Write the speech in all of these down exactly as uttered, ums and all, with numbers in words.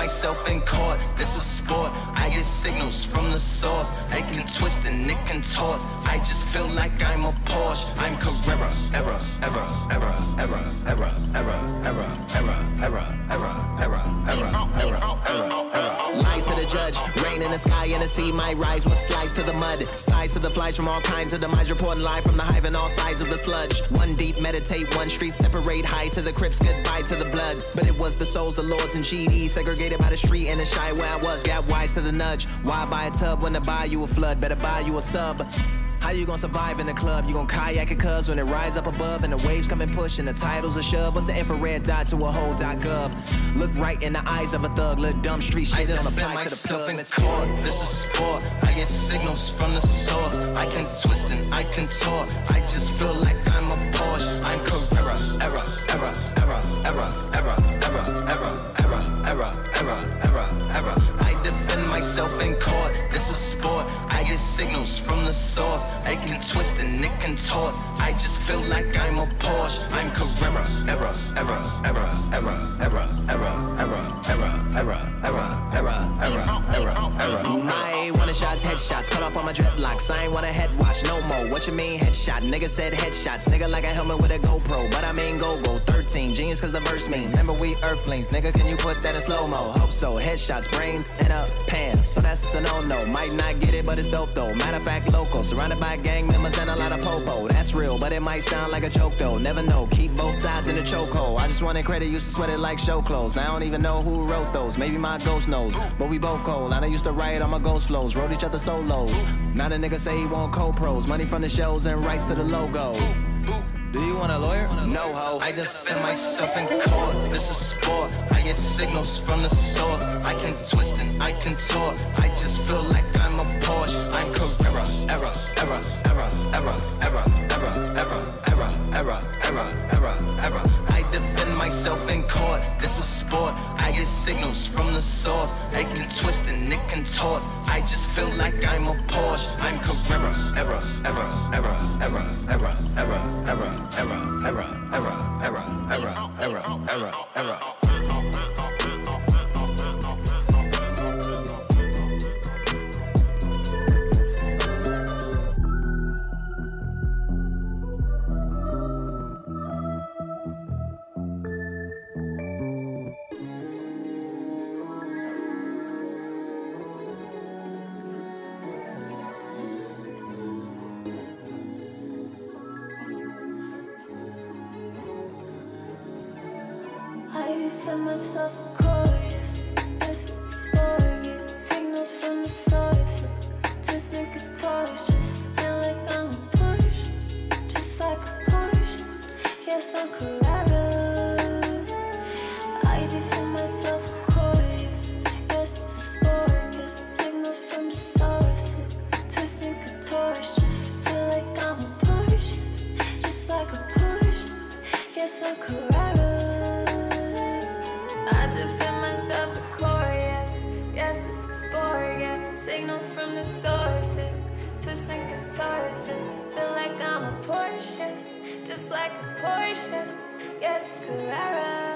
myself in court. This is sport. I get signals from the source. I can twist and it contorts. I just feel like I'm a Porsche. I'm Carrera. Error, error, error, error, error, error, error, error, error, error, error, error, error, error, error. Lies to the judge. Rain in the sky and the sea might rise with slice to the mud. Slice to the flies from all kinds of demise. Reporting live from the hive and all sides of the sludge. One deep, meditate, one street, separate. High to the Crips, goodbye to the Bloods. But it was the souls, the lords and G Ds. Segregated by the street and the shy where I was. Got wise to the nudge. Why buy a tub when to buy you a flood? Better buy you a sub. How you gonna survive in the club? You gon' kayak it cuz when it rise up above and the waves come and push and the titles a shove. What's an infrared dot to a whole dot gov? Look right in the eyes of a thug. Look dumb street shit don't apply to the plug. In the court. This is sport. I get signals from the source. I can twist and I contort. I just feel like I'm a Porsche. I'm Carrera. Error, error, error, error, error, error, error, error, error, error, error, error. I defend myself in court. This is sport. I get signals from the source. I can twist and it contorts. I just feel like I'm a Porsche. I'm Carrera. Error, error, error, error, error, error, error, error, error, error, error, error, error, error. I ain't wanna shots, headshots. Cut off all my dreadlocks. I ain't want a head wash no more. What you mean headshot? Nigga said headshots. Nigga like a helmet with a GoPro, but I mean go-go. thirteen genius cause the verse mean. Remember we earthlings. Nigga, can you put that in slow-mo? Hope so. Headshots, brains in a pan. So that's a no-no. Might not get it, but it's dope though. Matter of fact, local. Surrounded by gang members and a lot of popo. That's real, but it might sound like a joke though. Never know. Keep both sides in the chokehold. I just wanted credit, used to sweat it like show clothes. Now I don't even know who wrote those. Maybe my ghost knows, but we both cold. I used to write on my ghost flows, wrote each other solos. Now the nigga say he want co-pros, money from the shows and rights to the logo. Do you want a lawyer? No ho. I defend myself in court. This is sport. I get signals from the source. I can twist and I contort. I just feel like I'm a Porsche. I'm Carrera. Error, error, error, error, error, error, error, error, error, error, error, error. I defend myself in court. This is sport. I get signals from the source. I can twist and it contorts. I just feel like I'm a Porsche. I'm Carrera. Error, error, error, error, error, error, error. Error, error, error, error, error, error, error, error. I defend myself chorus. This sport gets signals from the source. Just like a torch, just feel like I'm a Porsche. Just like a Porsche, yes I'm Carrera. I defend myself chorus. Yes, the sport gets signals from the source. Twist like a torch, just feel like I'm a Porsche. Just like a Porsche, yes I'm Carrera. I defend myself with chorus. Yes, it's a sport, yeah. Signals from the source, yeah. Twisting guitars, just feel like I'm a Porsche. Just like a Porsche, yes, it's Carrera.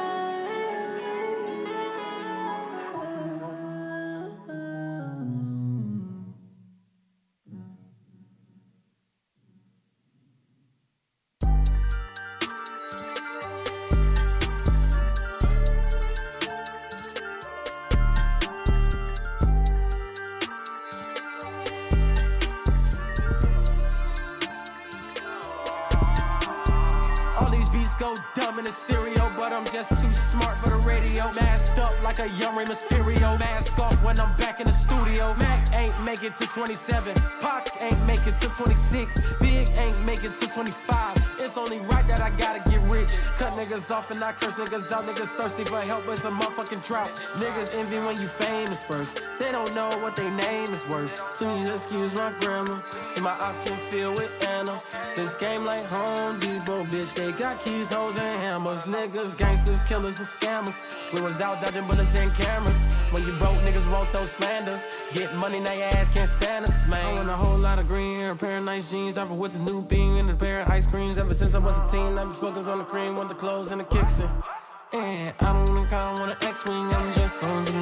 Go dumb in the stereo, but I'm just too smart for the radio. Masked up like a young Rey Mysterio. Mask off when I'm back in the studio. Mac ain't make it to twenty-seven. Pox ain't make it to twenty-six. Big ain't make it to twenty-five. It's only right that I gotta get rich. Cut niggas off and I curse niggas out. Niggas thirsty for help, it's a motherfucking drought. Niggas envy when you famous first. They don't know what their name is worth. Please excuse my grammar. See my ops been filled with Anna. This game like Home Depot, bitch. They got keys, hoes, and hammers. Niggas, gangsters, killers, and scammers. We was out dodging bullets and cameras. When you broke, niggas won't throw slander. Get money, now your ass can't stand us, man. I want a whole lot of green hair, a pair of nice jeans. I've been with the new beam and a pair of ice creams. Ever since I was a teen, I've been focused on the cream, want the clothes and the kicks in. And I don't think I want an X-Wing, I'm just on Z.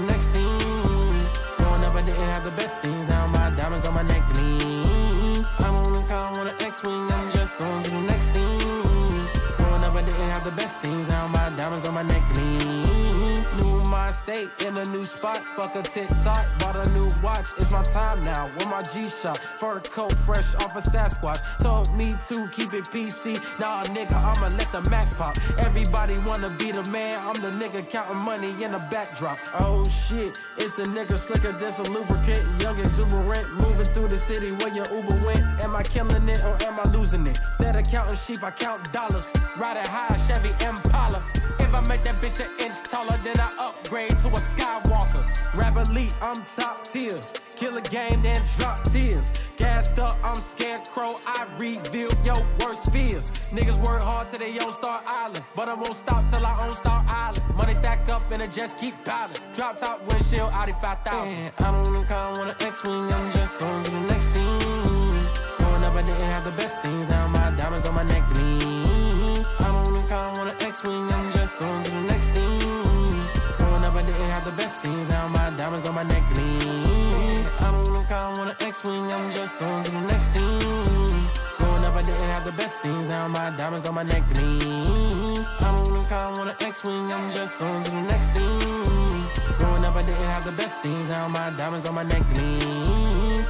clean. New mind state in a new spot. Fuck a TikTok, bought a new watch. It's my time now with my G-Shock. Fur coat fresh off a Sasquatch. Told me to keep it P C. Nah, nigga, I'ma let the Mac pop. Everybody wanna be the man. I'm the nigga counting money in the backdrop. Oh shit, it's the nigga slicker than some lubricant. Young exuberant, moving through the city where your Uber went. Am I killing it or am I losing it? Instead of counting sheep, I count dollars. Riding high, Chevy Impala. If I make that bitch an inch taller, then I upgrade to a Skywalker. Rap elite, I'm top tier. Kill a game, then drop tears. Gassed up, I'm scarecrow. I reveal your worst fears. Niggas work hard till they own Star Island, but I won't stop till I own Star Island. Money stack up and it just keep piling. Drop top windshield, Audi five thousand. Yeah, I don't look, I want an X-Wing. I'm just on to the next thing. Growing up, I didn't have the best things. Now my diamonds on my neck gleam. I don't look, I want an X-Wing. I'm just on to the next thing. Growing up, I didn't have the best things. Now my diamonds on my neck gleam. I don't look, I want an X-Wing. I'm just on to the next thing. Growing up, I didn't have the best things. Now my diamonds on my neck gleam. I don't look, I want an X-Wing. I'm just on to the next thing. Growing up, I didn't have the best things. Now my diamonds on my neck gleam.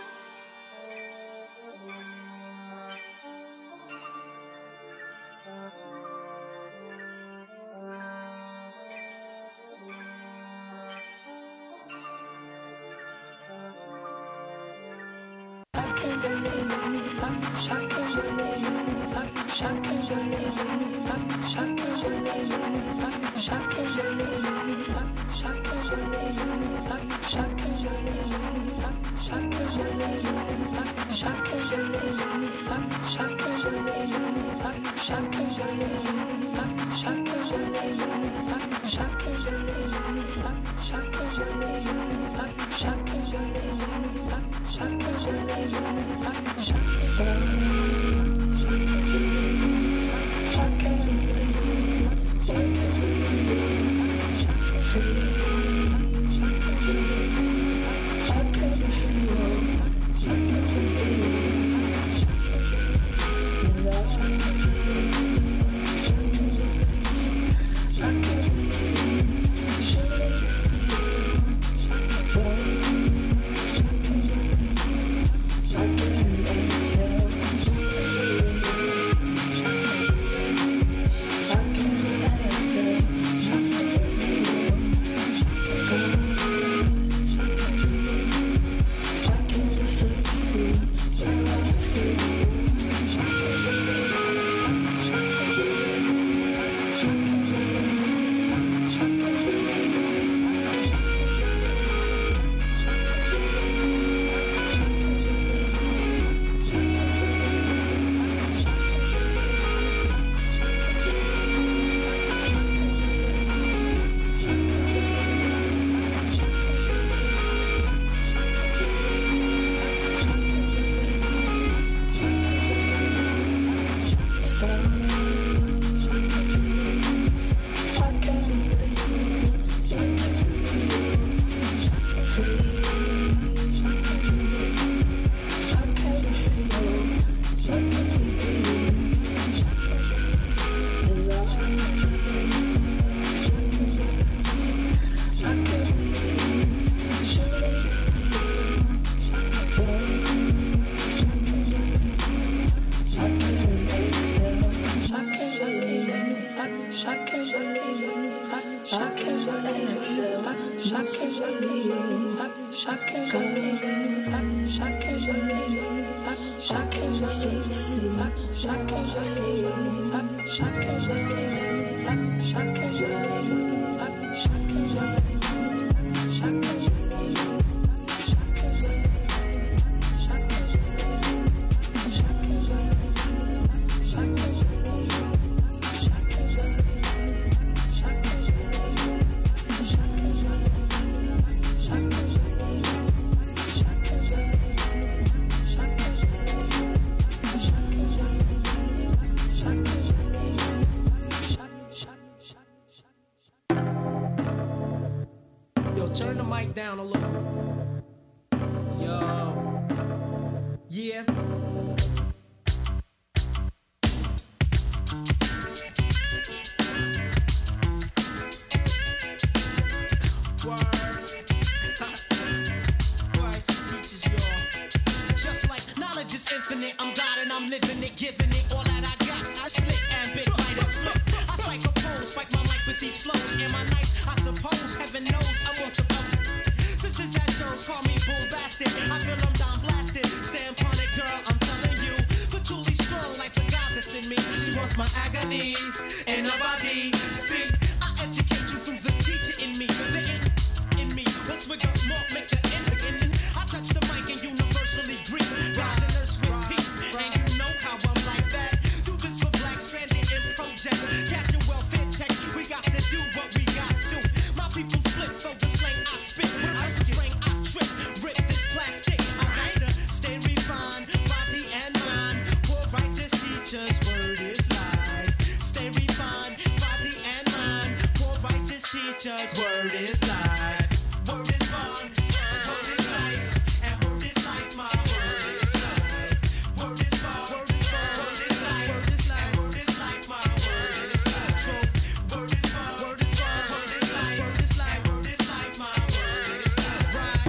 Turn the mic down a little. Yo. Yeah. heaven knows I'm on some other. Sisters that shows call me bombastic. I feel I'm down blasted. Stand upon it, girl, I'm telling you. For truly strong like the goddess in me. She wants my agony and nobody. See, I educate you through the teacher in me. The in, in me. Let's wig up more, make the end again. I touch the mic and universally greet. Rise and nurse with peace. And you know how I'm like that. Do this for black stranded in projects. Cash your welfare checks. We got to do what we got to. My people slip for the slang I spit. I string, I trip, rip this plastic. I got to stay refined, body and mind. Poor righteous teachers, word is life. Stay refined, body and mind. Poor righteous teachers, word is life. Word is born, word is life, and word is life. My word is life. Word is born, word is born, word is life, word is life, word is life. My word is life. True. Word is born, word is born, word is life, word is life, word is life. My word is life. Right.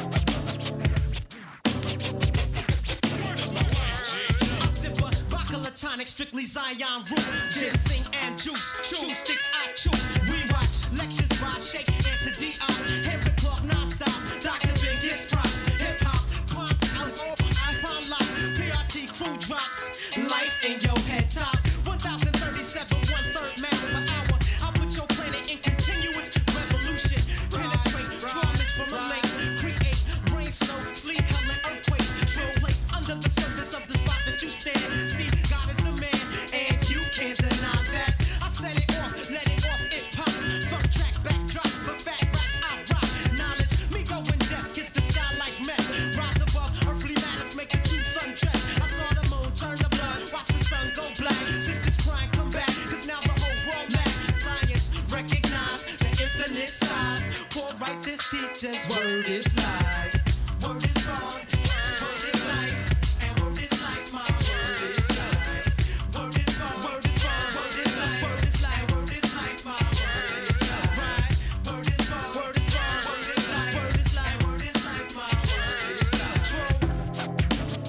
I sip a Bacala tonic, strictly Zion root, ginseng and juice. Chew sticks I chew. We watch lectures by Sheikh and to D I. Henry Clark non-stop. Doctor Ben gets props. Hip hop, pumps out all iPhone lock. P R T crew drops. Life in your head top. one thousand thirty-seven, one third miles per hour. I put your planet in continuous revolution. Penetrate, draw this from a lake. Create rain, snow, sleet, hell, and earthquakes. Drill lakes under the surface of the spot that you stand. See, God is a man, and you can't deny that. I set it off, let it off, it pops. Funk track, backdrops for fat raps. I rock knowledge. Me going deaf, kiss the sky like meth. Rise above earthly matters, make the truth undress. I saw the moon turn to blood, watch the sun go black. Sisters crying, come back, cause now the whole world lacks. Science recognize the infinite size. Poor righteous teachers, word is life. Word is born, word is life, and word is life. My word is life. Word is born, word is born, word is life, word is life, word is life. My word is life. Right. Word is born, word is born, word is life, word is life, word is life. My word is life. True.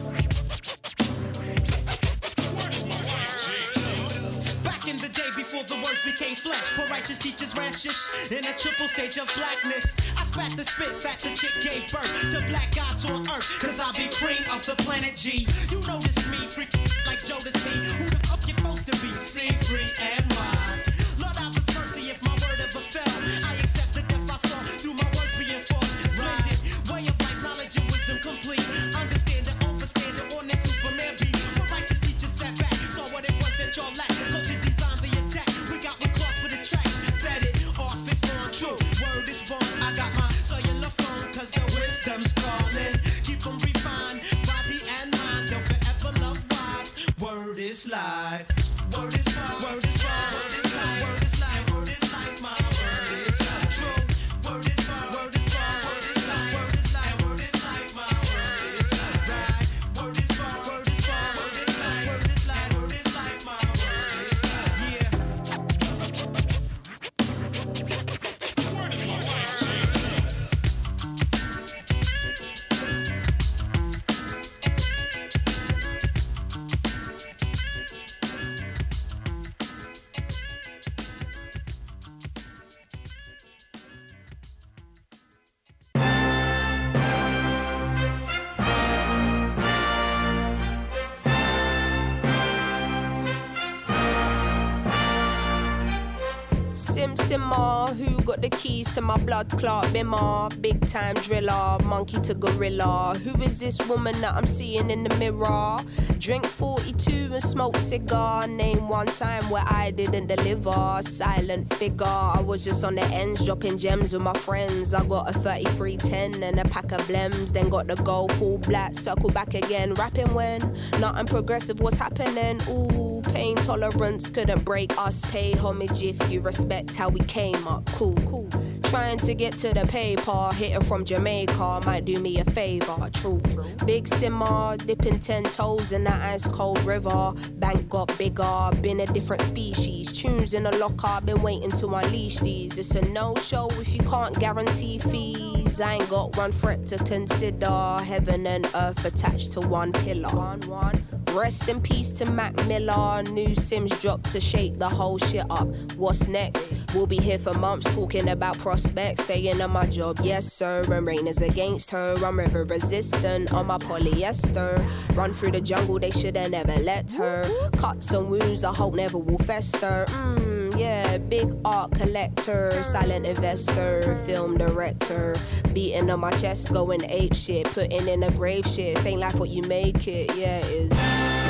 Back in the day before the words became flesh, poor righteous teachers ran shish in a triple stage of blackness. I spat the spit, fat the chick gave birth to black gods on earth, cause I be cream of the planet G. You notice me, freak like Jodeci. Who the fuck you supposed to be? See, free and wise. Lord, have us mercy if my word ever fell. I accept the death I saw through my words being false. Splendid way of life, knowledge and wisdom complete. Understand it, overstand it on this Superman beat. Poor righteous teachers sat back, saw what it was that y'all lacked. Go to design the attack. We got with Clark for the track. Set it off, it's born true. Word is born. I got my cellular phone, cause the wisdom's calling. Keep them refined, body and mind. They'll forever love wise. Word is life. Word is born. Word is born. Word is life. Word is life. Word is life. My word is life. True. Word is born. Word is born. Word is life. Word is life. Word is life. My word is life. Right. Word is born. Word is born. Word is life. Word is life. Word is life. My word is life. Yeah. Word is born. Sim Simmer, who got the keys to my blood clot bimmer? Big time driller, monkey to gorilla. Who is this woman that I'm seeing in the mirror? Drink forty-two and smoke cigar. Name one time where I didn't deliver. Silent figure, I was just on the ends, dropping gems with my friends. I got a thirty-three ten and a pack of blems. Then got the gold full black, circle back again. Rapping when nothing progressive was happening. Ooh, pain tolerance couldn't break us. Pay homage if you respect how we came up. Cool, cool. Trying to get to the paper, hitting from Jamaica might do me a favor. True, big simmer, dipping ten toes in that ice cold river. Bank got bigger, been a different species. Tunes in the locker, been waiting to unleash these. It's a no-show if you can't guarantee fees. I ain't got one threat to consider. Heaven and earth attached to one pillar. One, one. Rest in peace to Mac Miller. New Sims dropped to shake the whole shit up. What's next? We'll be here for months talking about prospects. Staying on my job, yes sir. And rain is against her. I'm river resistant on my polyester. Run through the jungle, they shoulda never let her. Cuts and wounds I hope never will fester. Mmm, yeah, big art collector, silent investor, film director. Beating on my chest, going ape shit. Putting in a grave shit. Ain't like what you make it, yeah, it is.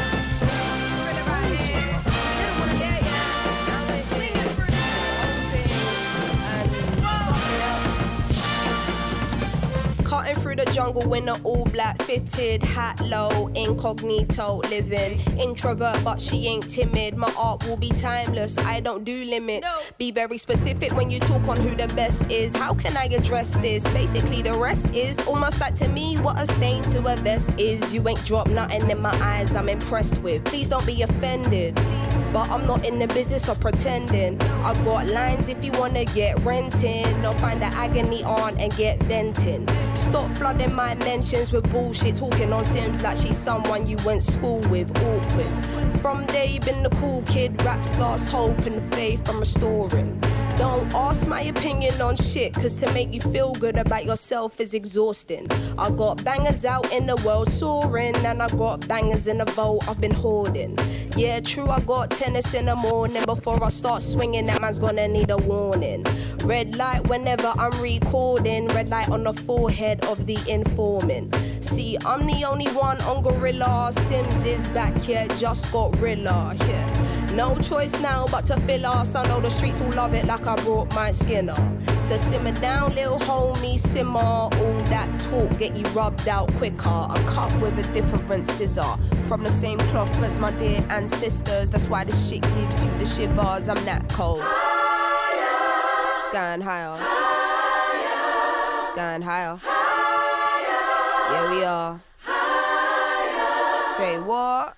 Cutting through the jungle in an all-black fitted hat low, incognito living. Introvert but she ain't timid. My art will be timeless, I don't do limits. No. Be very specific when you talk on who the best is. How can I address this? Basically the rest is almost like to me what a stain to a vest is. You ain't dropped nothing in my eyes I'm impressed with. Please don't be offended, but I'm not in the business of pretending. I got lines if you wanna get renting, or find the agony on and get venting. Stop flooding my mentions with bullshit, talking on Sims like she's someone you went school with. Awkward. From day been the cool kid, raps lost hope and faith I'm restoring. Don't ask my opinion on shit, cause to make you feel good about yourself is exhausting. I got bangers out in the world soaring, and I got bangers in the vault I've been hoarding. Yeah, true, I got tennis in the morning. Before I start swinging, that man's gonna need a warning. Red light whenever I'm recording, red light on the forehead of the informant. See, I'm the only one on Gorilla. Sims is back, yeah, just got Rilla, yeah. No choice now but to fill us. I know the streets will love it like I brought my skin up. So simmer down, little homie, simmer. All that talk get you rubbed out quicker. I cut with a different scissor, from the same cloth as my dear ancestors. That's why this shit gives you the shivers. I'm that cold. Higher. Going higher. Higher. Going higher. Higher. Yeah, we are. Higher. Say what?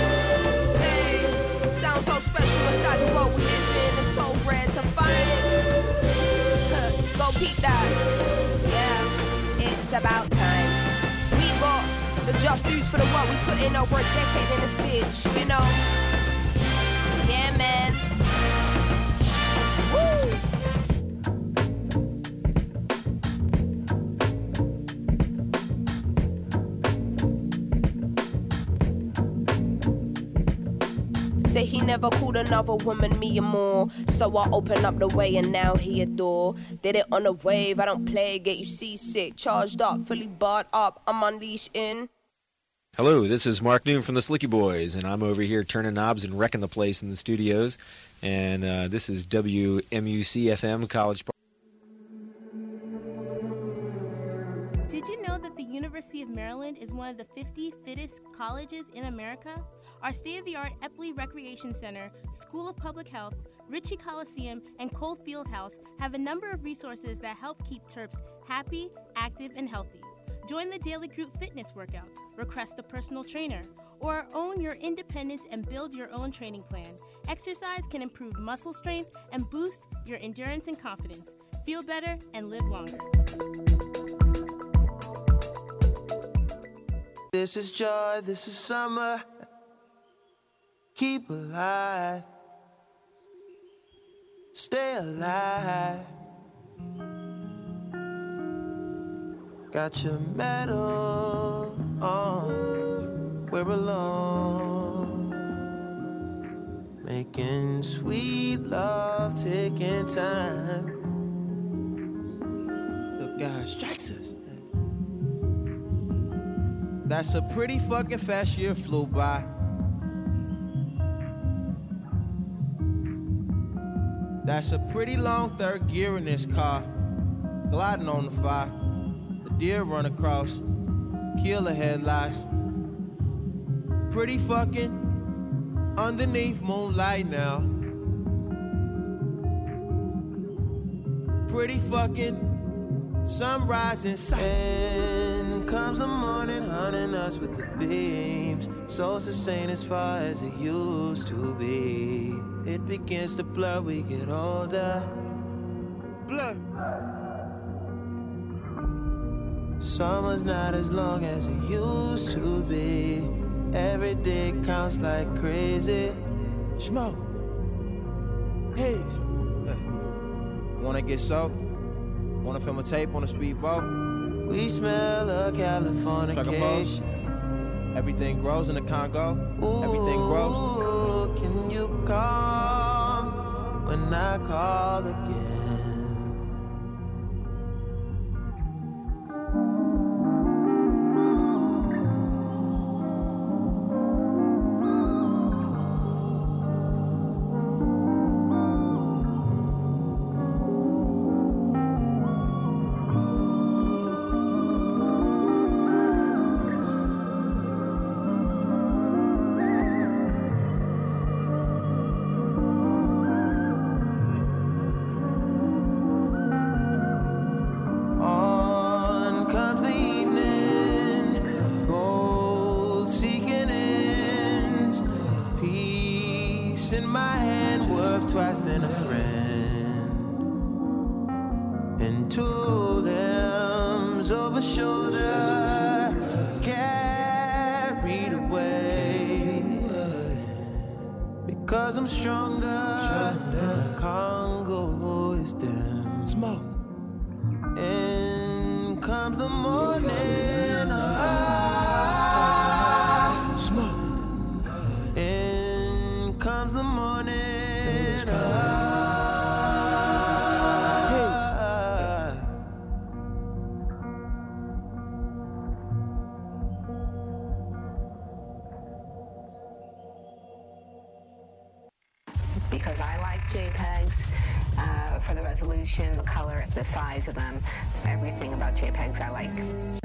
So special inside the world we live in, it's so rare to find it. Go peep that. Yeah, it's about time. We got the just dues for the work we put in over a decade in this bitch, you know. Yeah, man. Woo! Say he never called another woman me or more, so I open up the way and now he adore. Did it on a wave, I don't play, get you seasick. Charged up, fully barred up, I'm unleashed in. Hello, this is Mark Noon from the Slicky Boys, and I'm over here turning knobs and wrecking the place in the studios. And uh, this is W M U C F M College Park. Did you know that the University of Maryland is one of the fifty fittest colleges in America? Our state-of-the-art Epley Recreation Center, School of Public Health, Ritchie Coliseum, and Cole Fieldhouse have a number of resources that help keep Terps happy, active, and healthy. Join the daily group fitness workouts, request a personal trainer, or own your independence and build your own training plan. Exercise can improve muscle strength and boost your endurance and confidence. Feel better and live longer. This is joy, this is summer. Keep alive, stay alive. Got your medal on, we're alone. Making sweet love, taking time. The God strikes us. That's a pretty fucking fast year flew by. That's a pretty long third gear in this car, gliding on the fire. The deer run across, kill the headlights. Pretty fucking underneath moonlight now. Pretty fucking sunrise inside. And comes the morning, hunting us with the beams. Souls the same as far as it used to be. It begins to blur, we get older. Blur. Summer's not as long as it used to be. Every day counts like crazy. Smoke. Haze. Hey. Wanna get soaked? Wanna film a tape on a speedboat? We smell of Californication. Everything grows in the Congo. Ooh, everything grows. Can you come when I call again? Cause I'm stronger, stronger. Congo is down. Smoke. In comes the morning. Ah, smoke. In comes the morning. Ah, because I like JPEGs uh, for the resolution, the color, the size of them, everything about JPEGs I like.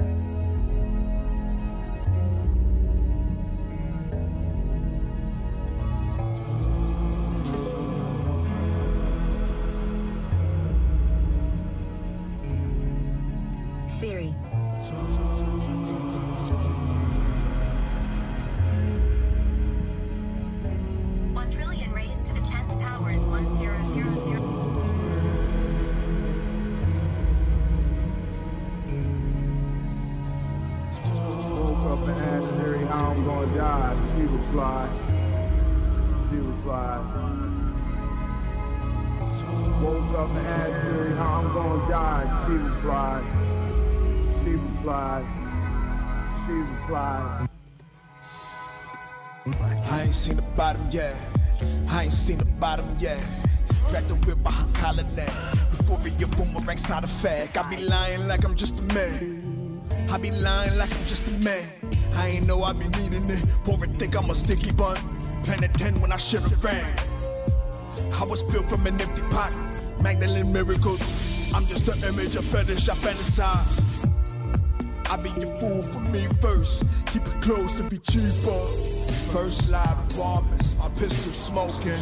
Siri. One trillion raised to the tenth power is one zero zero zero. Woke up and asked Siri how I'm gonna die. She replied. She replied. Woke up and asked Siri how I'm gonna die. She replied. She replied. She replied. I ain't seen the bottom yet. I ain't seen the bottom yet. Drag the whip behind collar neck. Before it get boomerang side effect. I be lying like I'm just a man. I be lying like I'm just a man. I ain't know I be needing it. Poor it think I'm a sticky bun. Planet ten when I shit around. I was filled from an empty pot. Magdalene miracles. I'm just an image of fetish I fantasize. I be your fool for me first. Keep it close to be cheaper. First loud apartments, my pistol smoking.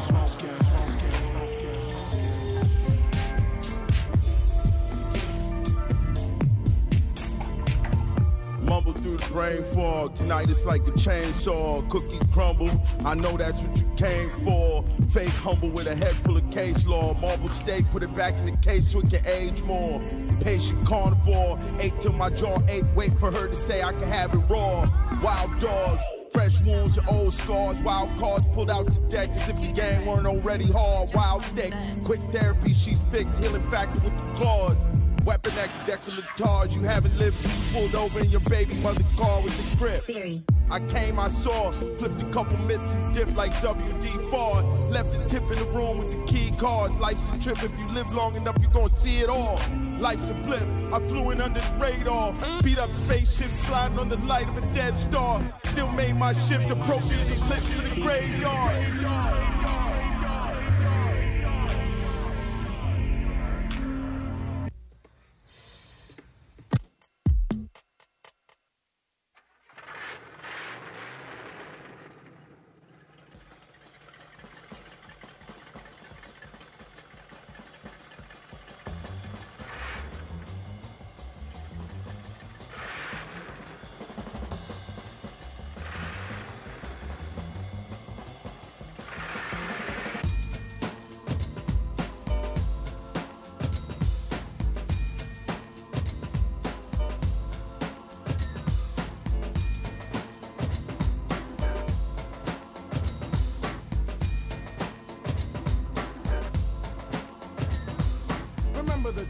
Mumble through the brain fog. Tonight it's like a chainsaw. Cookies crumble. I know that's what you came for. Fake humble with a head full of case law. Marble steak, put it back in the case so it can age more. Patient carnivore. Ate till my jaw ache. Wait for her to say I can have it raw. Wild dogs. Fresh wounds and old scars. Wild cards pulled out the deck as if the game weren't already hard. Wild thick. Quick therapy, she's fixed. Healing factor with the claws. Weapon X decolletage, you haven't lived till you pulled over in your baby mother car with the grip. Siri. I came, I saw, flipped a couple mitts and dipped like W D Ford. Left a tip in the room with the key cards. Life's a trip, if you live long enough, you gon' see it all. Life's a blip, I flew in under the radar. Beat up spaceship, sliding on the light of a dead star. Still made my shift appropriate and lit for the graveyard.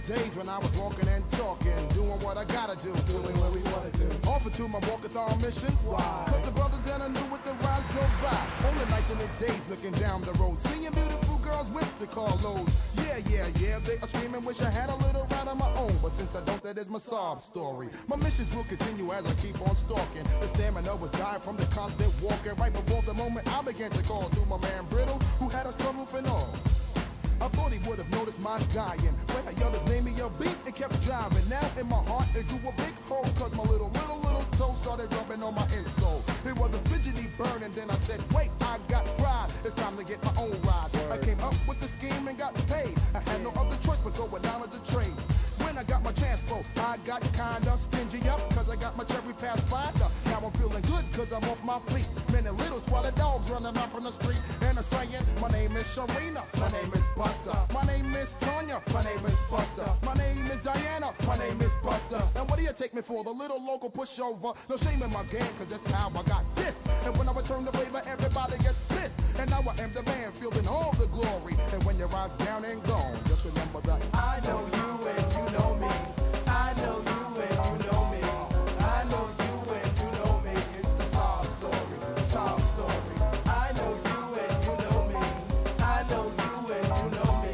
days when I was walking and talking, doing what I gotta do, doing what we wanna do. Offered to my walkathon missions. Why? Cause the brothers that I knew with the rides drove by. On the nights and the days looking down the road, seeing beautiful girls with the carloads. Yeah, yeah, yeah, they are screaming, wish I had a little ride of my own. But since I don't, that is my sob story. My missions will continue as I keep on stalking. The stamina was dying from the constant walking. Right before the moment I began to call to my man Brittle, who had a sunroof and all. I thought he would have noticed my dying. When I yelled his name, he a beat and kept driving. Now in my heart it grew a big hole, cause my little, little, little toe started rubbing on my insole. It was a fidgety burn, and then I said, wait, I got pride. It's time to get my own ride. I came up with the scheme and got paid. I had no other choice but go down to the trade. When I got my transpo, I got kinda stingy up, cause I got my cherry pathfinder. Now I'm feeling good cause I'm off my feet. Many little squalid dogs running up on the street, and I'm saying, my name is Sharina, my name is Buster, my name is Tanya, my name is Buster, my name is Diana, my name is Buster. And what do you take me for, the little local pushover? No shame in my game, cause that's how I got this. And when I return the favor, everybody gets pissed. And now I am the man, fielding all the glory. And when your eyes down and gone, just remember that I know you and you know me. I know you and you know me. I know you and you know me. It's the sob story, the sob story. I know you and you know me. I know you and you know me.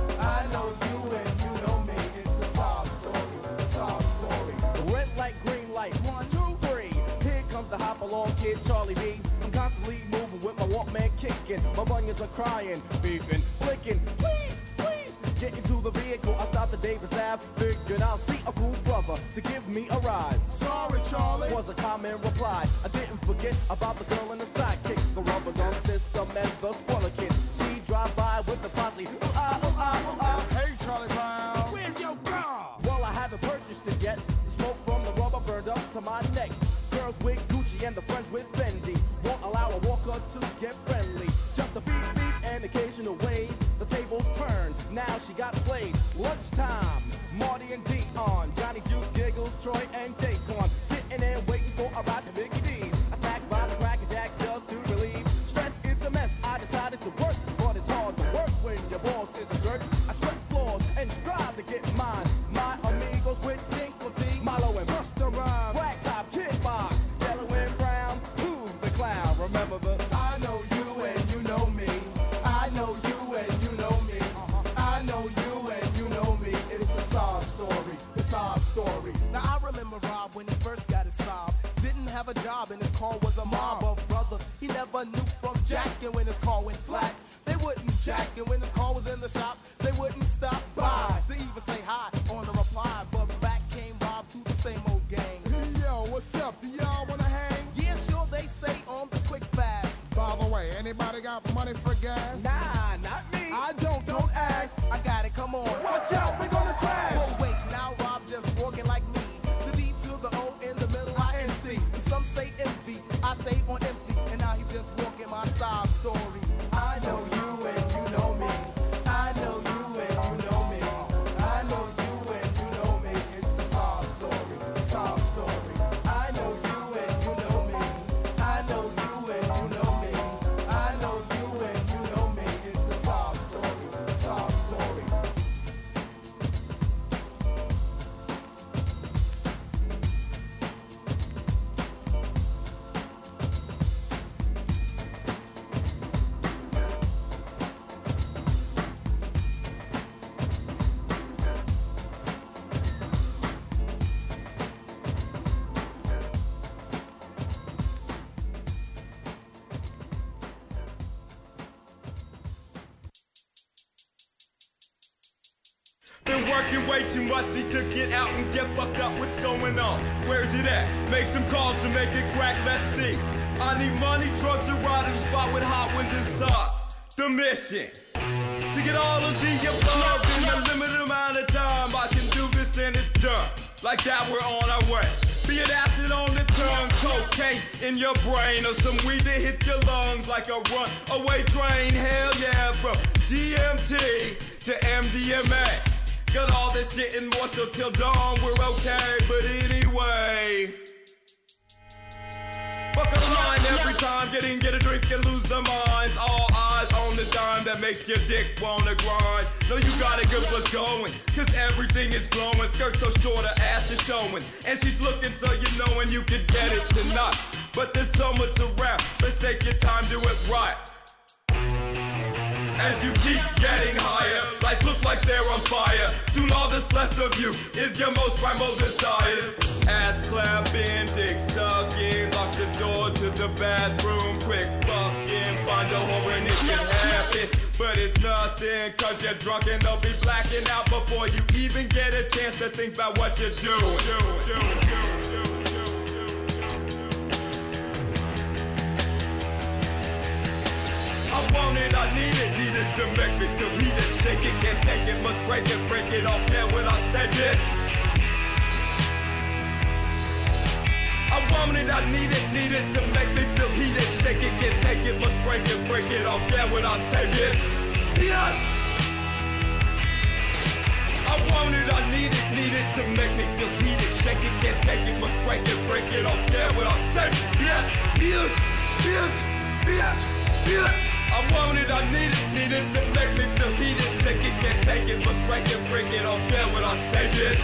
I know you and you know me. It's the sob story, the sob story. Red light, green light, one, two, three. Here comes the hop along kid, Charlie B. I'm constantly moving with my Walkman kicking. My bunions are crying, beefing, flicking. Please, please, get into the vehicle. I stopped at Davis Ave, figured I'll see a cool brother to give me a ride. Sorry, Charlie, was a common reply. I didn't forget about the girl in the sidekick, the rubber gun system and the spoiler kid. She drive by with the posse. Ooh, ah, ooh, ah, ooh, ah. Hey, Charlie Brown, where's your car? Well, I haven't purchased it yet. The smoke from the rubber burned up to my neck. Girls with Gucci and the friends with Fendi won't allow a walker to get friendly. Just a beep beep and occasional wave. The tables turned, now she got played. Lunchtime, Marty and Dion, Johnny Juice, Giggles, Troy and Daquan, sitting there waiting for a ride to Mickey D's. I snack by the Cracker Jacks just to relieve stress. It's a mess. I decided to work, but it's hard to work when your boss is a jerk. I sweat floors and strive to get mine. My amigos with Dinkle T, Milo and Busta Rhymes, Black Top, Kid Box, Yellow and Brown. Who's the clown? Remember the I know you and you know me. I know you and you know me. I know you and you know me. It's a sob story, the sob story. Now I remember Rob when he first got his sob. Didn't have a job and his car was a mob of brothers. He never knew from Jack, and when his car went flat, they wouldn't jack. And when his car was in the shop, they wouldn't stop by to even say hi on the reply. But back came Rob to the same old gang. Hey, yo, what's up? Do y'all wanna hang? Yeah, sure, they say on the quick fast. By the way, anybody got money for gas? Nah, not me. I don't, don't ask. I got it, come on. Watch out, we gonna crash. Oh wait, now Rob just walking like me. The D to the O in the middle, I N C. Some say envy, I say on empty. And now he's just walking my sob story. I know you and you know me. I know you and you know me. I know you and you know me. It's the sob story, the sob story. I know you and you know me. I know you and you know me. I know you and you know me. It's the sob story, the sob story. Been working way too much, need to get out and get fucked up. What's going on? Where's it at? Make some calls to make it crack, let's see. I need money, drugs, and ride in the spot with hot winds inside. The mission to get all of the above in a limited amount of time. I can do this and it's done. Like that, we're on our way. Be it acid on the tongue, cocaine in your brain, or some weed that hits your lungs like a runaway train. Hell yeah, from D M T to M D M A. Got all this shit and more, so till dawn we're okay. But anyway, fuck the line every time. Getting, get a drink and lose their minds. All eyes on the dime that makes your dick wanna grind. No, you gotta get what's going, cause everything is glowing. Skirt so short, her ass is showing. And she's looking so you know when you can get it tonight. But there's so much around, let's take your time, do it right. As you keep getting higher, lights look like they're on fire. Soon all that's left of you is your most primal desires. Ass clapping, dick sucking, lock the door to the bathroom. Quick fucking, find a hole and it can happen. But it's nothing, cause you're drunk and they'll be blacking out before you even get a chance to think about what you're doing. doing, doing, doing, doing. I want it, I need it, need it to make me delete it. Shake it, can't take it, must break it, break it off there when I say bitch. I want it, I need it, need it to make me feel heated. Shake it, can't take it, must break it, break it off there when I say bitch. Yes! I want it, I need it, need it to make me feel heated. Shake it, can't take it, must break it, break it off there when I say bitch, bitch, bitch, bitch, bitch. I want it, I need it, need it to make me feel heated. Take it, can't take it, must break it, break it off there when I say this.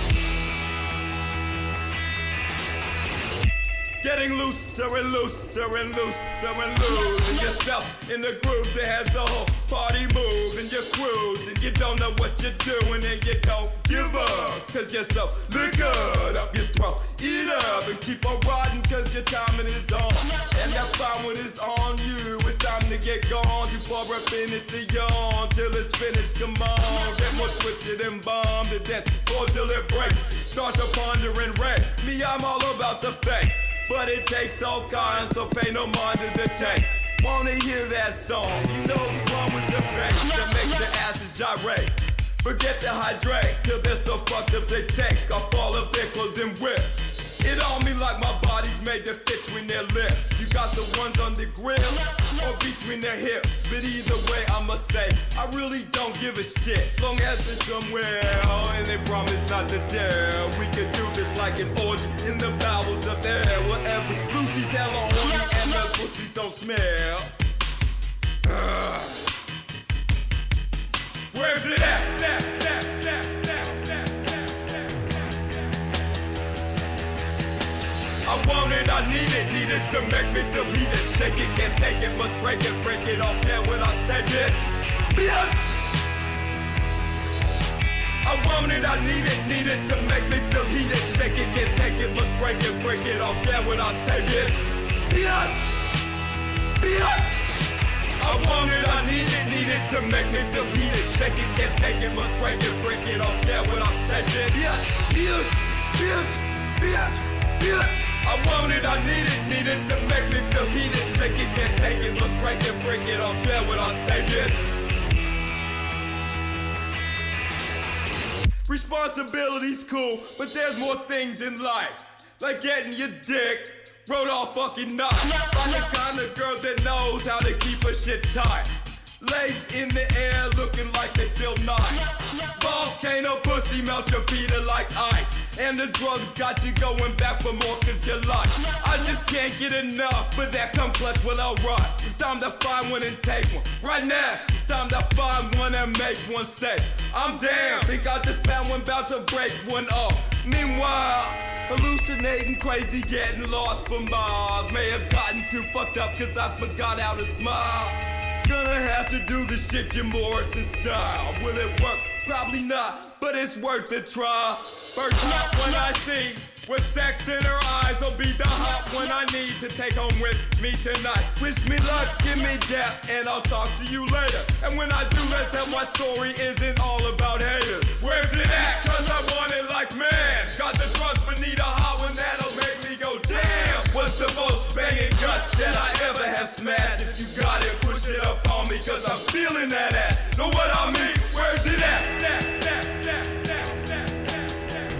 Getting looser and looser and looser and losing yourself in the groove that has the whole party moving. You're cruising, you don't know what you're doing and you don't give up, cause you're so liquored up your throat. Eat up and keep on riding cause your timing is on. And that fine one is on you. It's time to get gone. You fall up in it to yawn till it's finished. Come on, get more twisted and bomb to death or till it breaks. Start to ponder and wreck. Me, I'm all about the fakes, but it takes all kinds, so pay no mind to the taste. Wanna hear that song? You know what's wrong with the bass that makes the asses gyrate. Forget to hydrate till they're so fucked up they take off all of their clothes and whip. It on me like my body's made to fit between their lips. You got the ones on the grill or between their hips. But either way, I must say, I really don't give a shit. Long as it's somewhere, oh, and they promise not to dare. We could do this like an orgy in the bowels of air. Whatever, Lucy's hella horny and the pussies don't smell. Ugh. Where's it at? That, that, that, that, that, that, I want it, I need it, need it to make me feel heated. Shake it, can't take it, must break it, break it off there when I say bitch. Bitch! I want it, I need it, need it to make me feel heated. Shake it, can't take it, must break it, break it off there when I say bitch. Bitch! Bitch! I want it, I need it, need it to make me feel heated. Shake it, can't take it, must break it, break it off there when I say bitch. Bitch, bitch, bitch, bitch. I want it, I need it, need it to make me feel heated. Shake it, can't take it, must break it, break it off there when I say bitch. Responsibility's cool, but there's more things in life, like getting your dick rode off fucking night. I'm the kind of girl that knows how to keep her shit tight. Legs in the air looking like they feel nice. Volcano pussy melts your Peter like ice. And the drugs got you going back for more cause you like. I just can't get enough, but that complex will alright. It's time to find one and take one. Right now, it's time to find one and make one say, I'm down. Think I just found one, about to break one off. Meanwhile, hallucinating crazy, getting lost for miles. May have gotten too fucked up cause I forgot how to smile. Gonna have to do this shit Jim Morrison style. Will it work? Probably not, but it's worth a try. First hot one I see, with sex in her eyes, will be the hot one I need to take home with me tonight. Wish me luck, give me death, and I'll talk to you later. And when I do, let's have my story isn't all about haters. Where's it at? Cause I want it like man. Got the drugs but need a hot one that'll make me go damn. What's the most banging guts that I ever have smashed? If you got it, push it up on me, cause I'm feeling that ass. Know what I mean? Where's it at? That, that, that, that, that, that, that.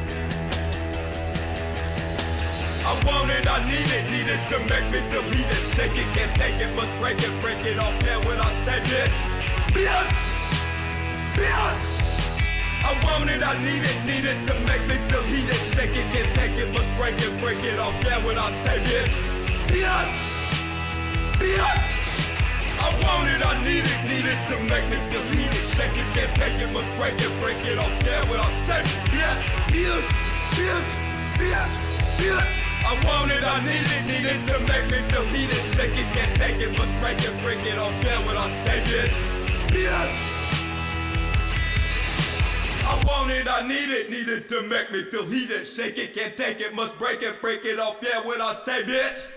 I want it, I need it, need it to make me feel heated. Shake it, can't take it, must break it, break it off there when I say bitch. Bitch! Bitch! I want it, I need it, need it to make me feel heated. Shake it, can't take it, must break it, break it off there when I say bitch. bitch, bitch. I want it, I need it, need it to make me feel heated. Shake it, can't take it, must break it, break it off there without saying bitch, bitch, bitch, bitch, bitch. I want it, I need it, need it to make me feel heated. Shake it, can't take it, must break it, break it off there without saying bitch, bitch. I want it, I need it, need it to make me feel heated. Shake it, can't take it, must break it, break it off there when I say bitch.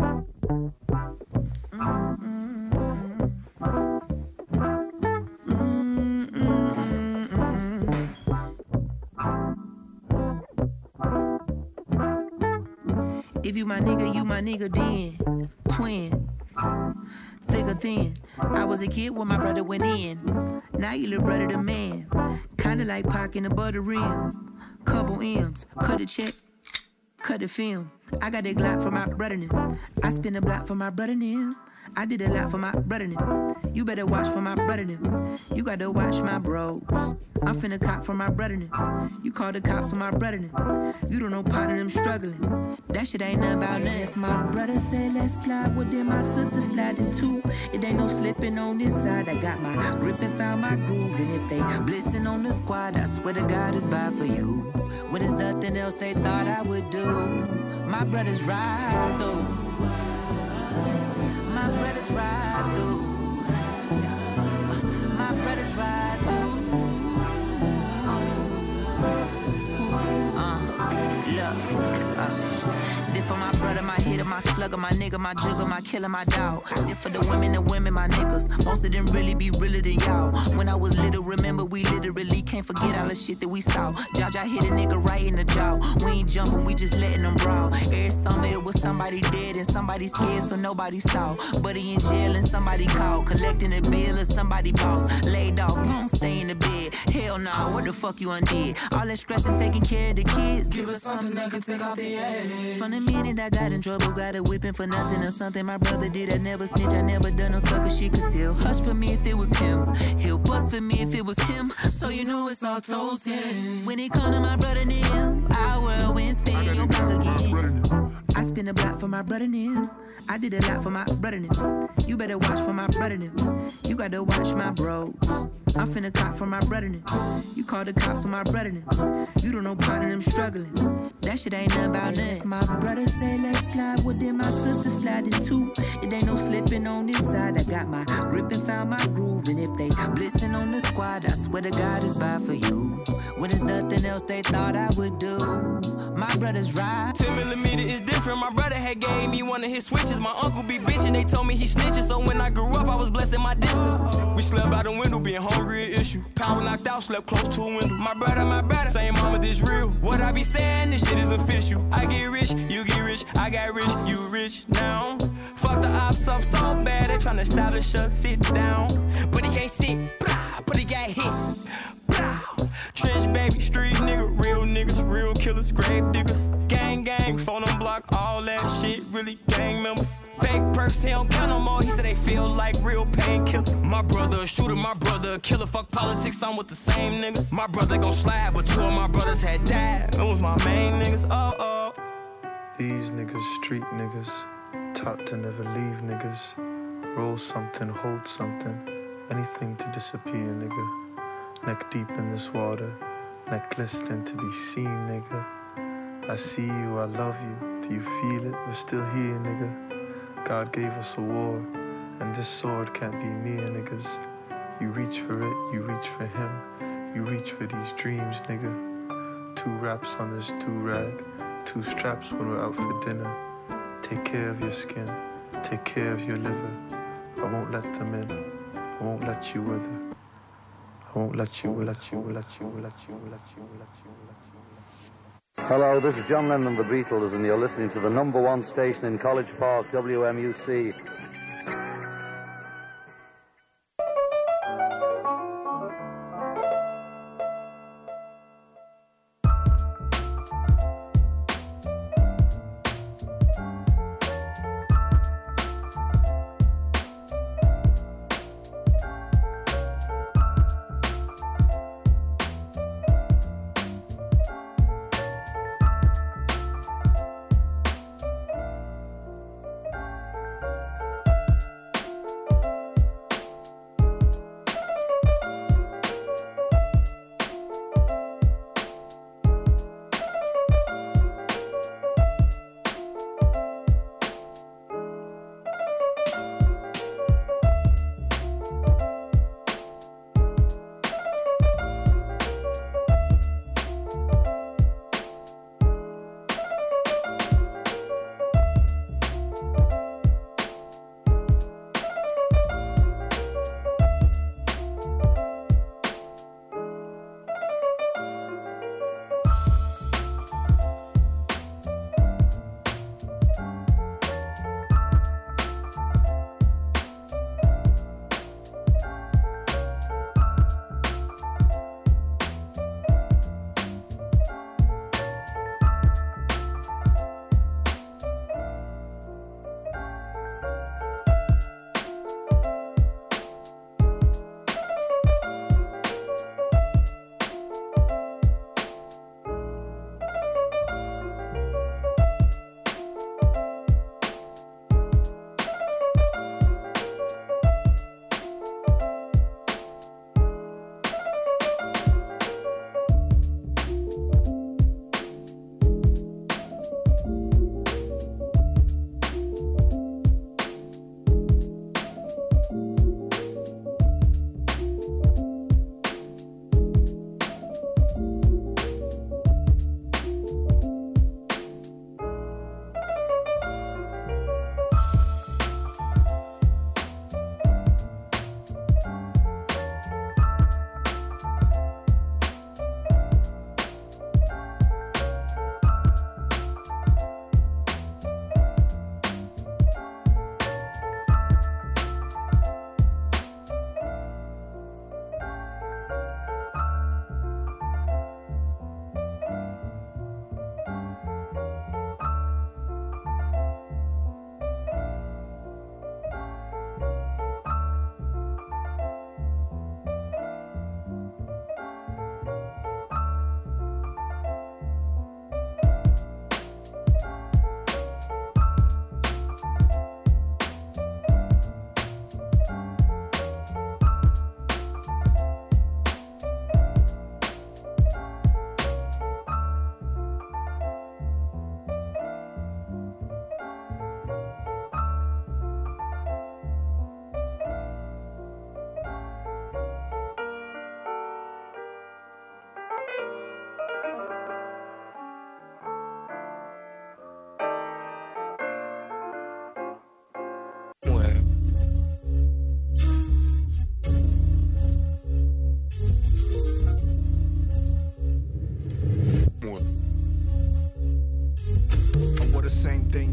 If you my nigga, you my nigga then. Twin. Thick or thin. I was a kid when my brother went in. Now you little brother the man. Kinda like Pac in the butter rim. Couple M's. Cut a check. Cut the film. I got a Glock for my brother now. I spin a block for my brother now. I did a lot for my brother now. You better watch for my brother now. You gotta watch my bros. I'm finna cop for my brother now. You call the cops on my brother now. You don't know part of them struggling. That shit ain't nothing about nothing. If my brother say let's slide, well then my sister sliding too. It ain't no slipping on this side. I got my grip and found my groove. And if they blitzing on the squad, I swear to God it's bad for you. When there's nothing else they thought I would do. My brothers ride though. My brothers ride through. My brothers ride through. Uh, look, uh, did for my brother, my hitter, my slugger, my nigga, my jugger, my killer, my dog. Did for the women, the women, my niggas. Most of them really be realer than y'all. When I was little, remember we literally can't forget all the shit that we saw. Jaja hit a nigga right in the jaw. We ain't jumping, we just letting them brawl. Every summer it was somebody dead and somebody scared, so nobody saw. But he in jail and somebody called, collecting a bill or somebody boss. Laid off, won't stay in the bed. Hell no, nah, what the fuck you undid? All that stress and taking care of the kids. Give us something that can take off the edge. From the minute I got in trouble, got a whipping for nothing or something my brother did. I never snitch, I never done no sucker shit. Cause he'll hush for me if it was him. He'll bust for me if it was him. So you know it's all toasted. When it come to my brother Nim, our world wins spin your block again. I spin a block for my brother Nim. I did a lot for my brother Nim. You better watch for my brother Nim. You gotta watch my bros. I'm finna cop for my brother Nim. You call the cops on my brother Nim. You don't know part of them struggling. That shit ain't nothing about nothing. My brother say let's slide, well then my sister sliding too. It ain't no slipping on this side. I got my grip and found my groove. And if they blitzing on the squad, I swear to God it's bad for you. When there's nothing else they thought I would do. My brother's ride. ten millimeter is different. My brother had gave me one of his switches. My uncle be bitching. They told me he snitching. So when I grew up, I was blessed in my distance. We slept out the window, being hungry an issue. Power knocked out, slept close to a window. My brother, my brother, same mama, this real. What I be saying, this shit is official. I get rich, you get rich. I got rich, you rich now. Fuck the ops up so bad, they tryna establish us, sit down. But he can't sit, but he got hit. Trench baby, street nigga, real niggas, real killers, grave diggers. Gang gang, phone on block, all that shit, really gang members. Fake perks, he don't count no more, he said they feel like real painkillers. My brother a shooter, my brother a killer, fuck politics, I'm with the same niggas. My brother gon' slide, but two of my brothers had died. It was my main niggas, oh oh. These niggas, street niggas, taught to never leave niggas. Roll something, hold something, anything to disappear, nigga. Neck deep in this water, neck glistening to be seen, nigga. I see you, I love you, do you feel it? We're still here, nigga. God gave us a war, and this sword can't be near, niggas. You reach for it, you reach for him, you reach for these dreams, nigga. Two wraps on this do-rag, two straps when we're out for dinner. Take care of your skin, take care of your liver. I won't let them in, I won't let you wither. I won't let you, let you, let you, let you, let you, let you, let you. Hello, this is John Lennon of the Beatles, and you're listening to the number one station in College Park, W M U C.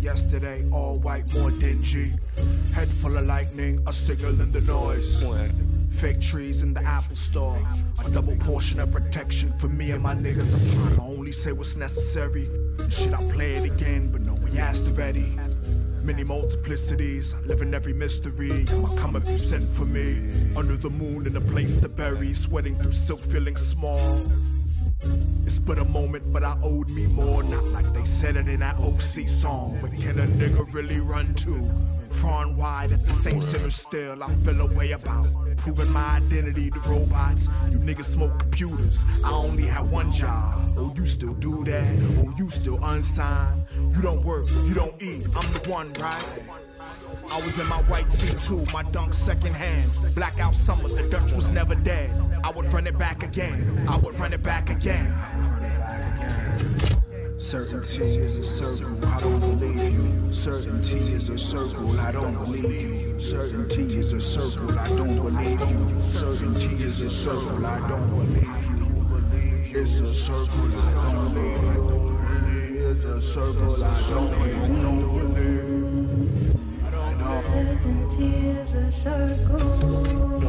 yesterday, all white, more dingy. Head full of lightning, a signal in the noise. Fake trees in the Apple store. A double portion of protection for me and my niggas. I'm trying to only say what's necessary. Shit, I play it again, but no, we asked already. Many multiplicities, living every mystery. I'ma come if you sent for me. Under the moon in a place to bury, sweating through silk, feeling small. It's but a moment, but I owed me more. Not like they said it in that O C song. But can a nigga really run to? Far and wide at the same center still, I feel a way about proving my identity to robots. You niggas smoke computers, I only have one job. Oh, you still do that? Oh, you still unsigned? You don't work, you don't eat, I'm the one, right? I was in my white T two, my dunk second hand. Blackout summer, the Dutch was never dead. I would run it back again, I would run it back again. Certainty is a circle, I don't believe you. Certainty is a circle, I don't believe you. Certainty is a circle, I don't believe you. Certainty is a circle, I don't believe you. It's a circle, I don't believe you. It's a circle, I don't believe you. Certainty is a circle.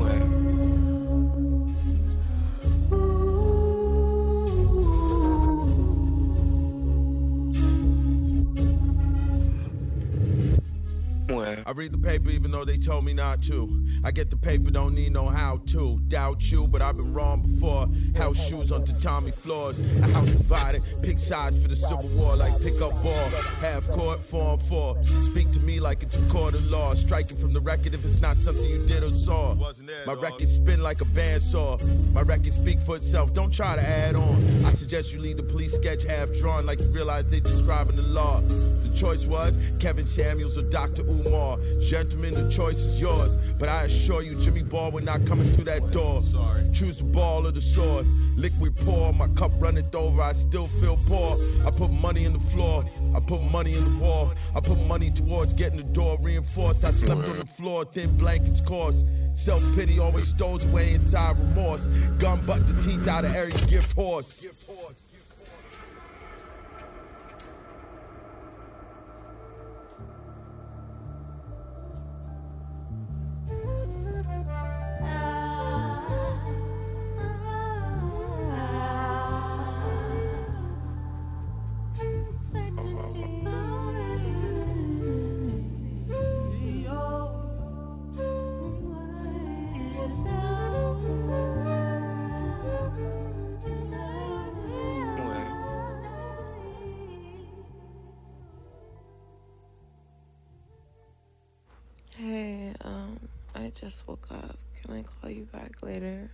I read the paper even though they told me not to. I get the paper, don't need no how to. Doubt you, but I've been wrong before. House shoes on tatami floors. A house divided, pick sides for the Civil War like pick up ball. Half court, four on four. Speak to me like it's a court of law. Striking from the record if it's not something you did or saw. My record spin like a bandsaw. My record speak for itself, don't try to add on. I suggest you leave the police sketch half drawn like you realize they describing the law. The choice was Kevin Samuels or Doctor Umar. Gentlemen, the choice is yours. But I assure you, Jimmy Baldwin not coming through that door. Sorry. Choose the ball or the sword. Liquid pour, my cup runneth over, I still feel poor. I put money in the floor, I put money in the wall. I put money towards getting the door reinforced. I slept on the floor, thin blankets coarse. Self-pity always stows away inside remorse. Gun butt the teeth out of every gift horse. Hey, um, I just woke up. Can I call you back later?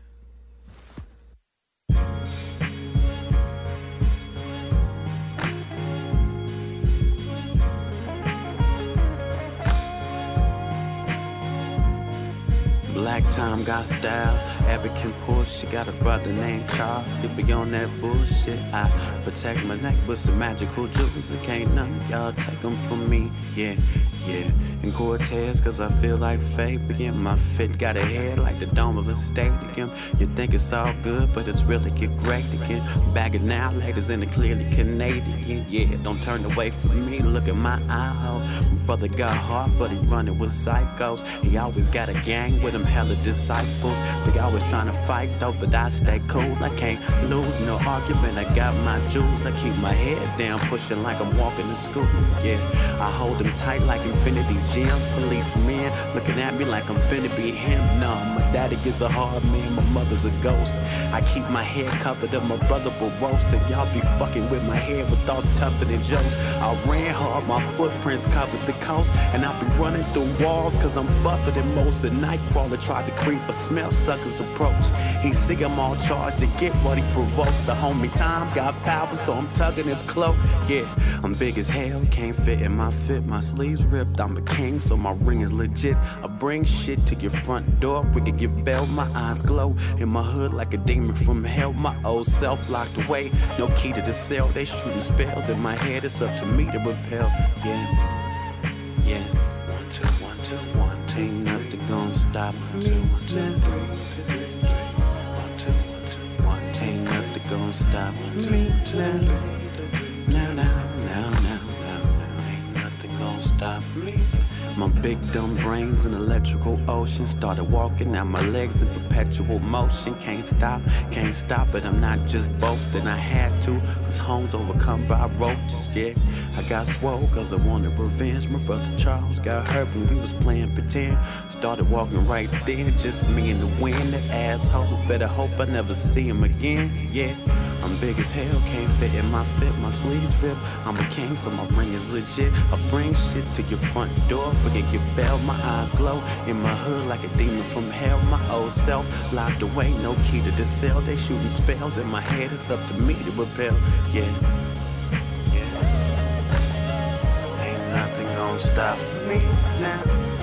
Black Tom got style, African push. She got a brother named Charles. He be on that bullshit. I protect my neck with some magical jewels. And can't none of y'all take them from me. Yeah, yeah. And Cortez, cause I feel like Fabian. My fit got a head like the dome of a stadium. You think it's all good, but it's really get great again. Back it now, ladies in the clearly Canadian. Yeah, don't turn away from me. Look at my eye hole. My brother got heart, but he running with psychos. He always got a gang with him, hella disciples. They always trying to fight though, but I stay cool. I can't lose no argument. I got my jewels. I keep my head down, pushing like I'm walking to school. Yeah, I hold them tight like Infinity Gems. Policemen looking at me like I'm finna be him. No, my daddy is a hard man, my mother's a ghost. I keep my head covered up, my brother will roast. And y'all be fucking with my head with thoughts tougher than jokes. I ran hard, my footprints covered the coast. And I be running through walls cause I'm buffer than most. A nightcrawler tried to creep, but smell suckers approach. He see I'm all charged to get what he provoked. The homie Tom got power, so I'm tugging his cloak. Yeah, I'm big as hell, can't fit in my fit. My sleeves ripped, I'm a king, so my ring is legit. I bring shit to your front door, we can get bail. My eyes glow in my hood like a demon from hell. My old self locked away, no key to the cell. They shooting spells in my head, it's up to me to repel. Yeah, yeah. One, two, one, two, one. Ain't nothing gonna stop me now. Ain't nothing gonna stop me now. Now, now, now, now, now, now. Ain't nothing gonna me. My big dumb brain's an electrical ocean. Started walking, now my legs in perpetual motion. Can't stop, can't stop it. I'm not just boasting, I had to, cause home's overcome by roaches, yeah. I got swole cause I wanted revenge. My brother Charles got hurt when we was playing pretend. Started walking right there, just me and the wind. That asshole, better hope I never see him again, yeah. I'm big as hell, can't fit in my fit, my sleeves rip. I'm a king, so my ring is legit. I bring shit to your front door, forget your bell, my eyes glow. In my hood like a demon from hell, my old self locked away, no key to the cell. They shooting spells in my head, it's up to me to repel, yeah. Yeah. Ain't nothing gonna stop me now.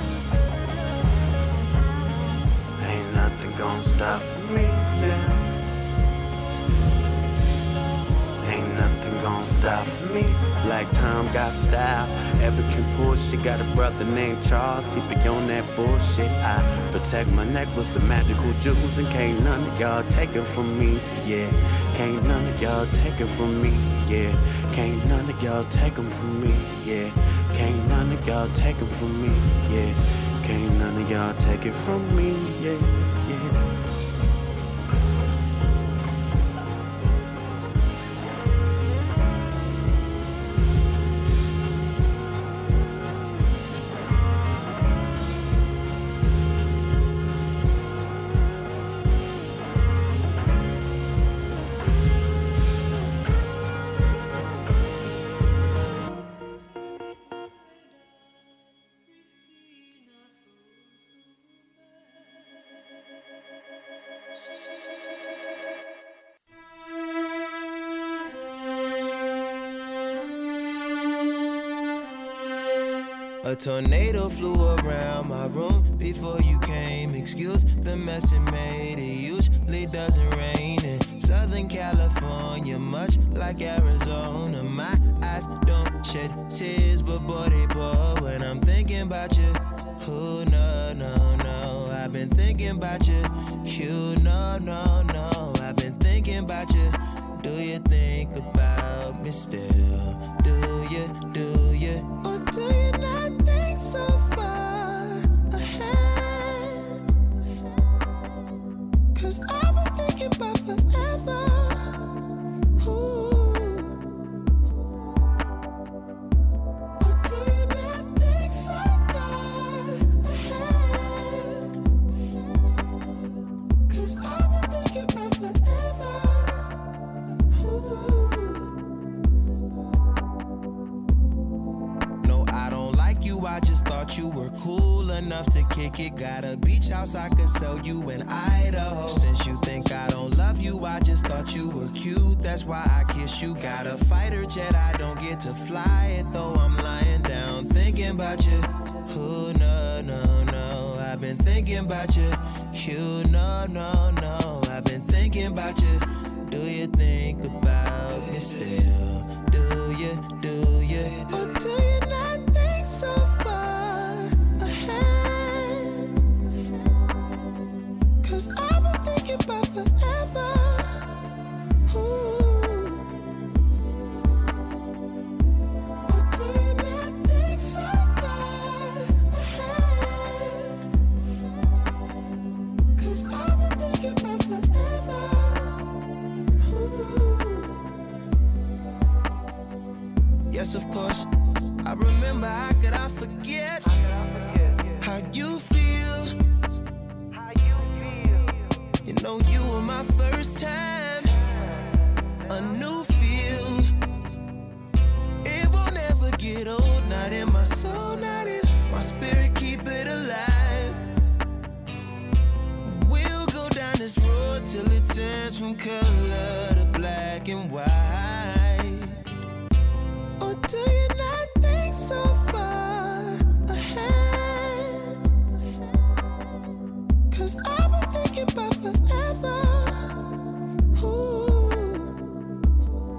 Ain't nothing gonna stop me now. Ain't nothing gonna stop me. Black Tom got style. Ever can push shit. Got a brother named Charles. He be on that bullshit. I protect my neck with some magical jewels. And can't none of y'all take it from me. Yeah. Can't none of y'all take it from me. Yeah. Can't none of y'all take them from me. Yeah. Can't none of y'all take them from me. Yeah. Can't none of y'all take it from me. Yeah. Yeah. A tornado flew around my room before you came. Excuse the mess it made. It usually doesn't rain in Southern California, much like Arizona. My eyes don't shed tears, but boy they pour when I'm thinking about you. Who no, no, no. I've been thinking about you. You no, no, no. I've been thinking about you. Do you think about me still? Do you, do you, or do you not think so far ahead? Cause I've been thinking about forever. Ooh. Or do you not think so far ahead? Cause I've been thinking about forever. No, I don't like you, I just thought you were cool enough to kick it. Got a beach house I could sell you in Idaho. Since you think I don't love you, I just thought you were cute. That's why I kiss you. Got a fighter jet, I don't get to fly it, though I'm lying down thinking about you. Who no, no, no. I've been thinking about you. You no, no, no. I've been thinking about you. Do you think about me still? Do you, do you, or do you not think so far ahead? Cause I've been thinking about forever. Ooh. Or do you not think so far ahead? Cause I've been thinking about forever. Yes, of course, I remember. How could I forget how you feel? You know you were my first time, a new feel. It won't ever get old, not in my soul, not in my spirit, keep it alive. We'll go down this road till it turns from color to black and white. Or do you not think so far ahead? Cause I've been thinking about forever. Ooh.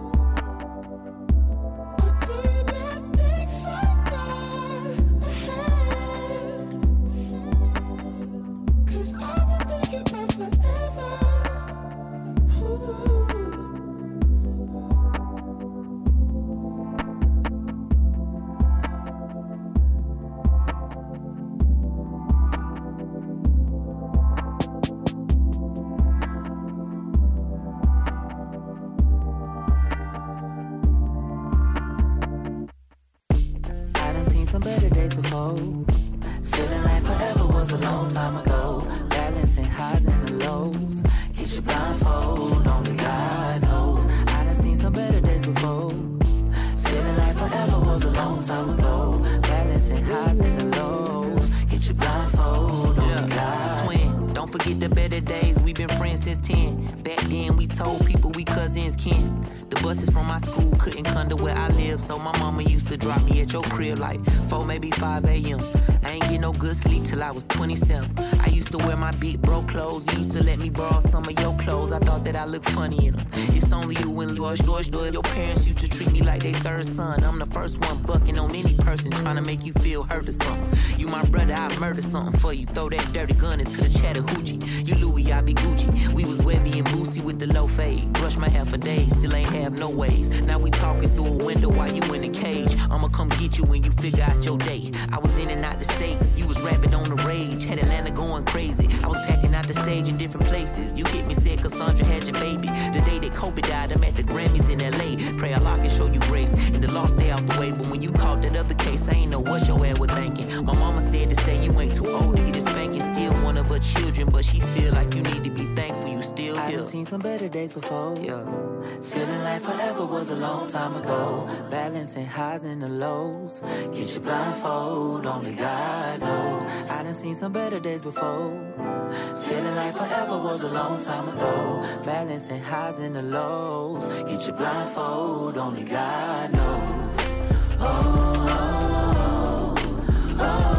better days before. Feeling like forever was a long time ago. Balancing highs and the lows. Get your blindfold, only God knows. I done seen some better days before. Feeling like forever was a long time ago. Balancing highs and the lows. Get your blindfold, only yeah. God. Twin, don't forget the better days. We've been friends since ten. Back then we told people we cousins kin. The buses from my school couldn't come to where I live, so my mama used to drop me at your crib like four, maybe five a.m. I ain't get no good sleep till I was twenty-seven. I used to wear my big bro clothes. You used to let me borrow some of your clothes. I thought that I looked funny in them. It's only you and George, George, George. Your parents used to treat me like they third son. I'm the first one bucking on any person trying to make you feel hurt or something. You my brother, I murder something for you. Throw that dirty gun into the Chattahoochee. You Louis, I be Gucci. We was Webby and Boosie with the low fade. Brush my hair for days, still ain't have no ways. Now we talking through a window while you in a cage. I'ma come get you when you figure out your day. I was in and out the States, you was rapping on the rage. Had Atlanta going crazy, I was packing out the stage in different places. You hit me, said Cassandra had your baby. The day that Kobe died, I'm at the Grammys in L A. Pray Allah can show you grace, and the law stay out the way. But when you caught that other case, I ain't know what your ass was thinking. My mama said to say you ain't too old to get a spanking. Still one of her children, but she feel like you need to be thankful you still here. I've seen some better days before, yeah. Feeling like forever was a long time ago. Balancing highs and the lows. Get your blindfold, only God knows. I done seen some better days before. Feeling like forever was a long time ago. Balancing highs and the lows. Get your blindfold, only God knows. Oh, oh, oh, oh.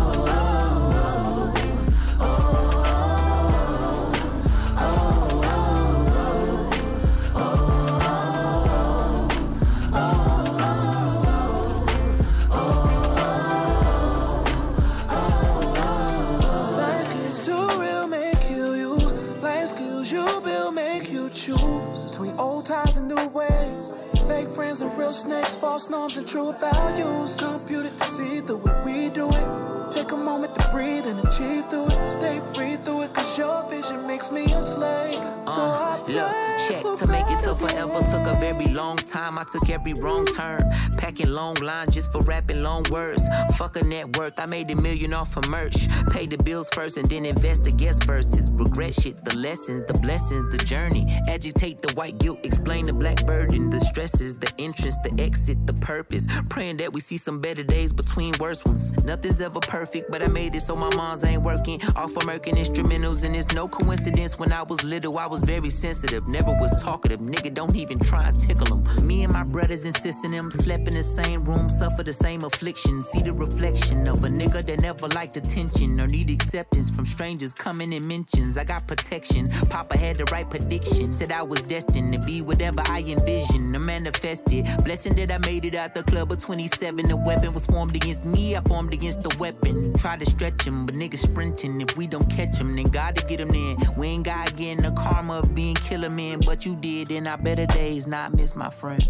Friends and real snakes, false norms and true values. Computed to see through it, we do it. Take a moment to breathe and achieve through it. Stay free through it, cause your vision makes me a slave. Uh, look, check to make it to forever took a very long time. I took every wrong turn, packing long lines just for rapping long words. Fuck a net worth, I made a million off of merch. Pay the bills first and then invest the guest verses. Regret shit, the lessons, the blessings, the journey. Agitate the white guilt, explain the black burden, the stresses, the entrance, the exit, the purpose. Praying that we see some better days between worse ones. Nothing's ever perfect, but I made it so my mom's ain't working. Off American instrumentals, and it's no coincidence when I was little, I was very sensitive. Never was talkative, nigga, don't even try and tickle them. Me and my brothers insisting them, slept in the same room, suffer the same affliction. See the reflection of a nigga that never liked attention or need acceptance from strangers coming in mentions. I got protection, Papa had the right prediction. Said I was destined to be whatever I envisioned. I manifested, blessing that I made it out the club of twenty-seven. The weapon was formed against me, I formed against the weapon. Try to stretch him, but niggas sprinting. If we don't catch him, then God to get him in. We ain't got getting the karma of being killer men, but you did in our better days, not miss my friend.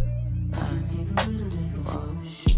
Oh, shit.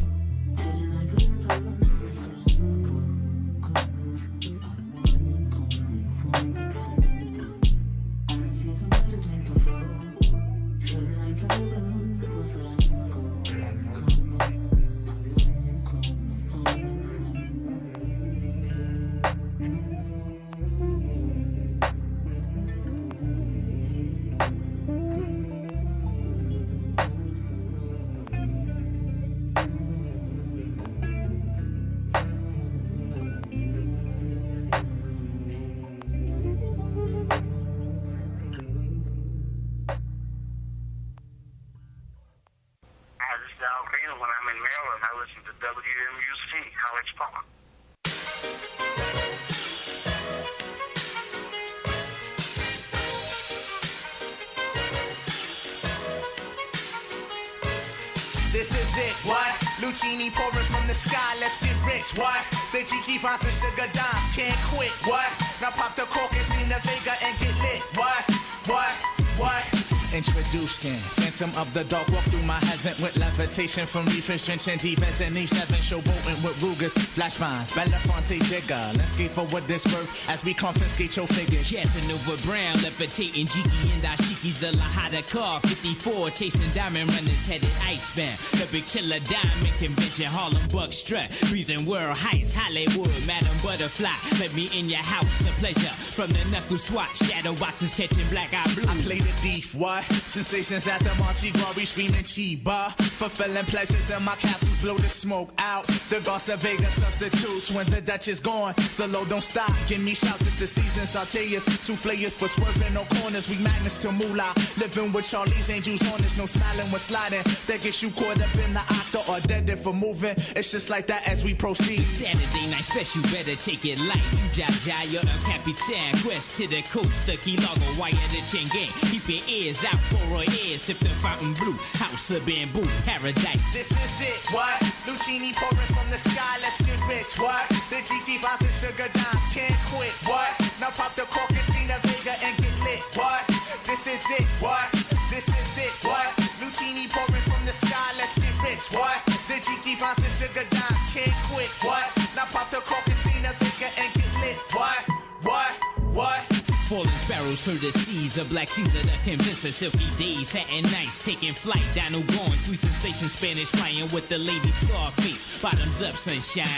This is it, what? Lucini pouring from the sky, let's get rich, what? The Jiki finds some sugar dimes, can't quit, what? Now pop the cork and steam the Vega and get lit, what? What? What? Introducing Phantom of the Dark, walk through my heaven with levitation from reefers drenching deep as an Eve seven, showboating with Rugers, flash vines, Belafonte Jigger. Let's skate for what this worth as we confiscate your figures. Casanova Brown, levitating Jiki and Ashiki's the Lahada car, fifty-four, chasing diamond runners headed icebound. The Big Chiller Diamond Convention, Harlem Buck Strut, Freezing World Heights, Hollywood, Madam Butterfly. Let me in your house, a pleasure. From the knuckle swatch, shadow boxes catching black eye blue. I play the thief, what? Sensations at the Monte Glory, screaming Chiba. Fulfilling pleasures in my castles, blow the smoke out. The Garza Vega substitutes when the Dutch is gone. The low don't stop, give me shouts, it's the season. Sauteas, souffleurs for swerving, no corners. We magnets to moolah. Living with Charlie's Angels on us, no smiling when sliding. That gets you caught up in the octa or dead for moving. It's just like that as we proceed. Saturday night special, better take it light. You Jaja, you're a Capitan. Quest to the coast, the Key Largo, wire the chain gang. Keep your ears out for our ears. Sip the fountain blue, house of bamboo, paradise. This is it, what? Lucini pouring from the sky, let's get rich, what? The Jiki finds and sugar dimes, can't quit, what? Now pop the cork, Christina Vega and get lit, what? This is it, what? This is it, what? Lucini pouring from the sky, let's get rich, what? The Jiki finds and sugar dimes, can't quit, what? Now pop the cork, Christina Vega and get lit, what? What? What? Falling sparrows, courtesies of Black Caesar, the convincer, silky days, satin nights, taking flight, Dino Gorn, sweet sensation, Spanish flying with the lady Scarface, bottoms up, sunshine.